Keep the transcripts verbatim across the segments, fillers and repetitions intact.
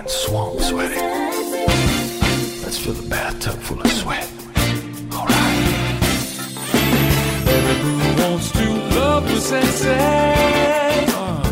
and swamp sweating. Let's fill the bathtub full of sweat. Alright. Who wants to love with sensei? Uh.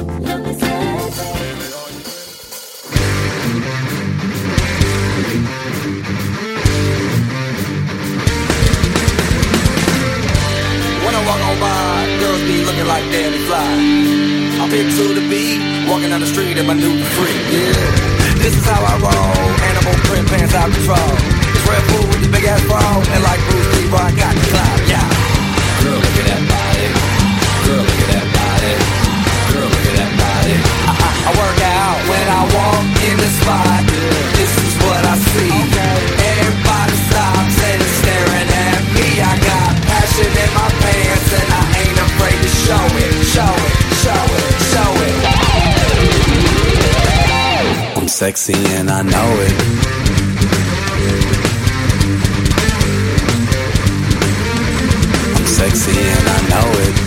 When I walk on by, girls be looking like Danny Fly. I pick to the beat, walking down the street in my new freak, yeah. This is how I roll, animal print pants out control. It's Red Bull with the big ass bra, and like Bruce Lee, bro, I got the clout, yeah. Girl, look at that body. Girl, look at that body. Girl, look at that body. I, I, I work out when I walk in the spot. This is what I see. Everybody stops and is staring at me. I got passion in my pants and I ain't afraid to show it, show it, show it, show it. I'm sexy and I know it. I'm sexy and I know it.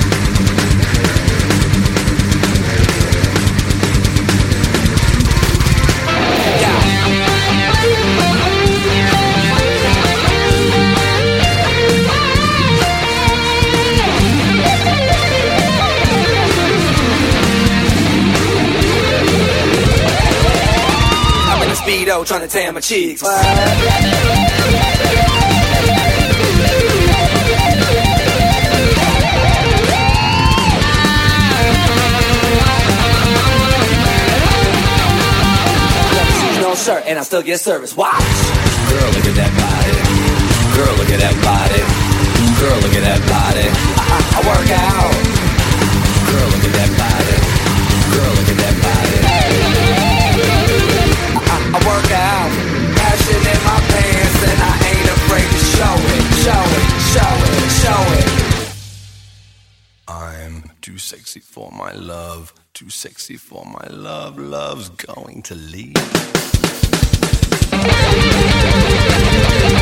Speedo trying to tan my cheeks. What? No shirt and I still get service. Watch. Girl, look at that body. Girl, look at that body. Girl, look at that body. I, I, I work out. Girl, look at that body. Girl, look at that body. I work out, passion in my pants, and I ain't afraid to show it, show it, show it, show it. I'm too sexy for my love, too sexy for my love, love's going to leave.